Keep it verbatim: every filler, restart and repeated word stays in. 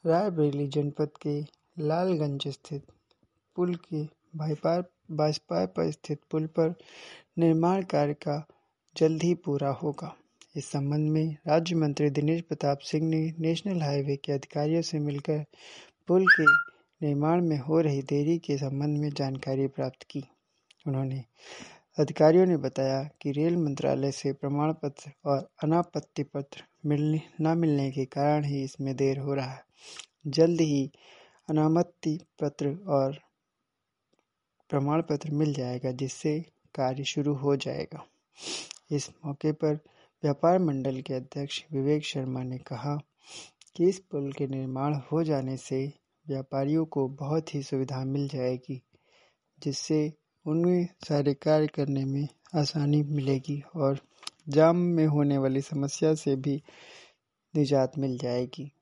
रायबरेली जनपद के लालगंज स्थित पुल के बाईपार बाईपार पर स्थित पुल पर निर्माण कार्य का जल्द ही पूरा होगा। इस संबंध में राज्य मंत्री दिनेश प्रताप सिंह ने नेशनल हाईवे के अधिकारियों से मिलकर पुल के निर्माण में हो रही देरी के संबंध में जानकारी प्राप्त की। उन्होंने अधिकारियों ने बताया कि रेल मंत्रालय से प्रमाण पत्र और अनापत्ति पत्र मिलने न मिलने के कारण ही इसमें देर हो रहा है। जल्द ही अनामत्ति पत्र और प्रमाण पत्र मिल जाएगा, जिससे कार्य शुरू हो जाएगा। इस मौके पर व्यापार मंडल के अध्यक्ष विवेक शर्मा ने कहा कि इस पुल के निर्माण हो जाने से व्यापारियों को बहुत ही सुविधा मिल जाएगी, जिससे उन्हें सारे कार्य करने में आसानी मिलेगी और जाम में होने वाली समस्या से भी निजात मिल जाएगी।